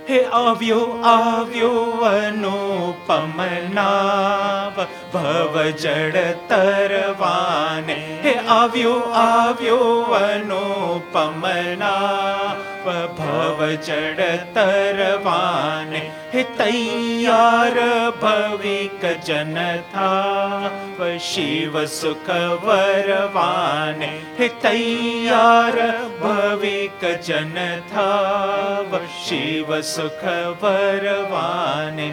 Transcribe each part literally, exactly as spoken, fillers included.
हे આવ્યો આવ્યો અનુપમ નાવ ભવ જડ તરવાને. હે આવ્યો આવ્યો અનુપમ નાવ ભવ જડ તરવાને. હે તૈયાર ભવિક જન થાવ શિવ સુખ વરવાને. હે તૈયાર ભવિક જન થાવ શિવ સુખ વરવાને.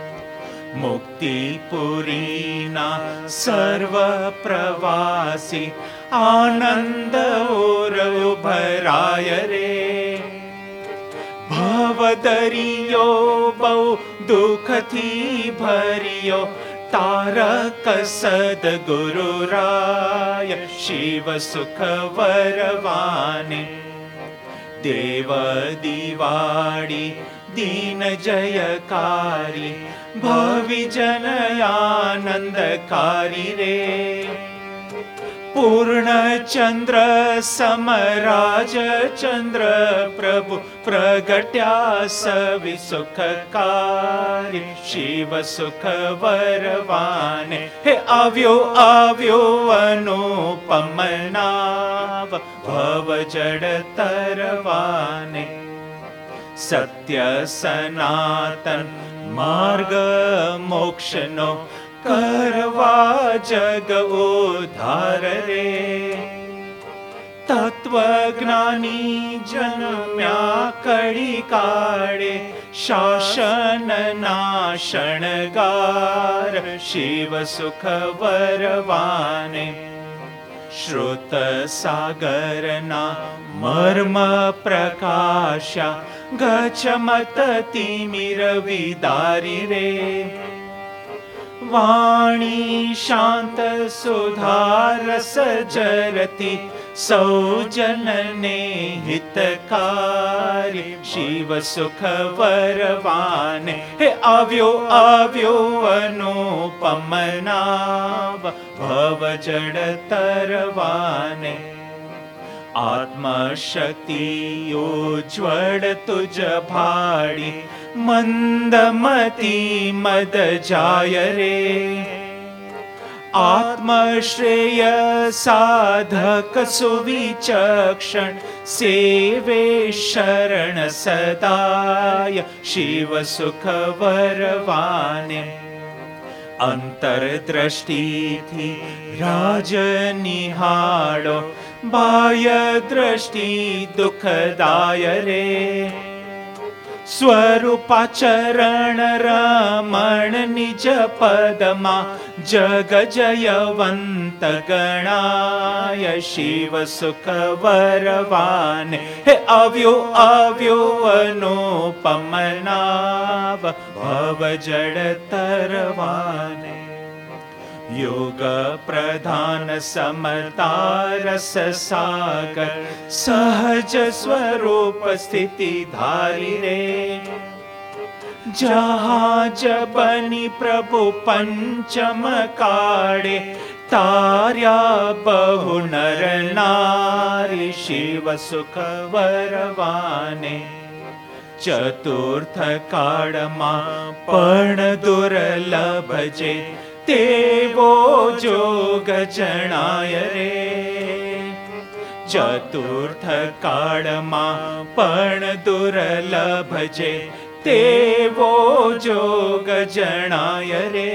મુક્તિપુરીના સર્વ પ્રવાસી આનંદ ઓરવ ભરાય રે. ભવદરિયો બહુ દુઃખથી ભર્યો તારક સદગુરુ રાય શિવ સુખ વરવાને. દેવ દિવાળી દીન જયકારી ભવિજન આનંદકારી રે. પૂર્ણચંદ્ર સમરાજ ચંદ્ર પ્રભુ પ્રગટ્યા સવિ સુખકારી શિવ સુખ વરવાને. હે આવ્યો આવ્યો અનુપમ નાવ ભવ જડ તરવાને. સત્ય સનાતન માર્ગ મોક્ષનો કરવા જગ ઉદ્ધાર રે. તત્વજ્ઞાની જન્મ્યા કડી કાળે શાસનના શણગાર શિવ સુખ વરવાને. શ્રુત સાગરના મર્મ પ્રકાશ્યા ગચ્છમત તિમિર વિદારી રે. વાણી શાંત સુધારસ જરતી સૌજનને હિતકારી શિવ સુખ વરવાને. હે આવ્યો આવ્યો અનુપમ નાવ ભવ જડ તરવાને. આત્મશક્તિ ઉજ્જવળ તુજ ભાડી મંદમતી મદ જાય રે. આત્મશ્રેય સાધક સુવિચક્ષણ સેવે શરણ સદાય શિવ સુખ વરવાને. અંતરદ્રષ્ટિથી રાજ નિહાળો બાહ્ય દ્રષ્ટિ દુઃખદાય રે. સ્વરૂપાચરણ રમણ નિજ પદમાં જગ જયવંત ગણાય શિવ સુખ વરવાને. હે આવ્યો આવ્યો અનુપમ નાવ ભવ જડ તરવાને. યોગ પ્રધાન સમતા રસ સાગર સહજ સ્વરૂપ સ્થિતિ ધારી રે. જહાજ બની પ્રભુ પંચમ કાળે તાર્યા બહુ નર નારી શિવ સુખ વરવાને. ચતુર્થ કાળમાં પણ દુર્લભ છે તેવો જોગ જણાય રે. ચતુર્થ કાળમાં પણ દુર્લભ છે તેવો જોગ જણાય રે.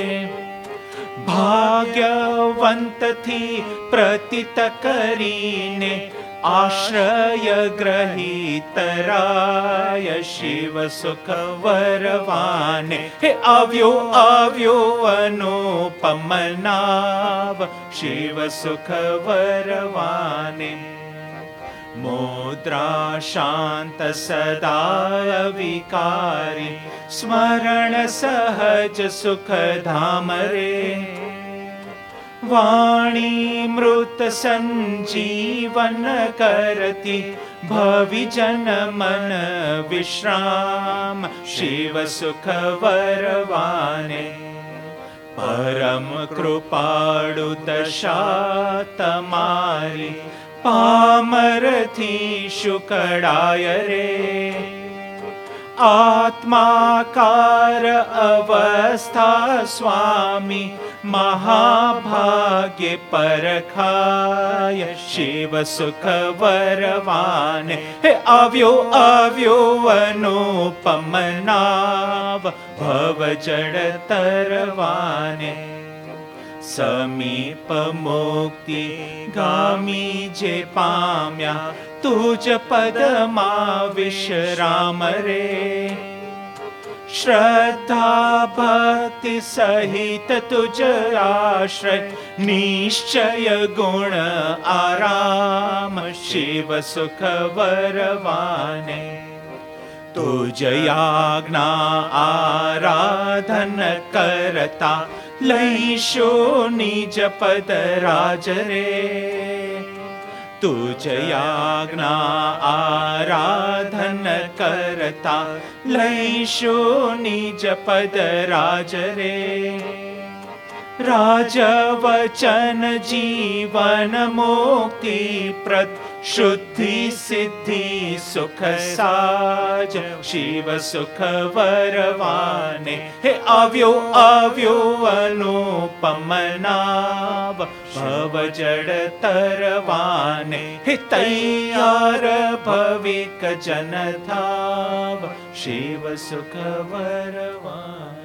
ભાગ્યવંતથી પ્રતીત કરીને આશ્રય ગ્રહિતરાય શિવ સુખ વરવાને. હે આવ્યો આવ્યો અનુપમ નાવ શિવ સુખ વરવાને. મુદ્રા શાંત સદા વિકારી સ્મરણ સહજ સુખ ધામ રે. વાણી મૃત સંજીવન કરતી ભવિજન મન વિશ્રામ શિવ સુખ વરવાને. પરમ કૃપાળુ દશા તમારી પામરથી શુકડાય રે. आत्माकार अवस्था स्वामी महाभाग्य परखाय शिव सुख वरवाने हे આવ્યો આવ્યો अनुपम नाव भव जड़ तरवाने समीप मुक्ति गामी जे पाम्या तुज पदमा विश्राम रे श्रद्धा भक्ति सहित तुज आश्रय निश्चय गुण आराम शिव सुख वरवाने तुज आज्ञा आराधन करता लईशो निज पद राज रे तुझ आज्ञा आराधन करता लईशो निज पद राज रे राज वचन जीवन मुक्ति प्रद शुद्धि सिद्धि सुख साज शिव सुख वरवाने हे આવ્યો આવ્યો अनुपम नाव भव जड़ तरवाने हे तैयार भविक जन थाव शिव सुख वरवाने।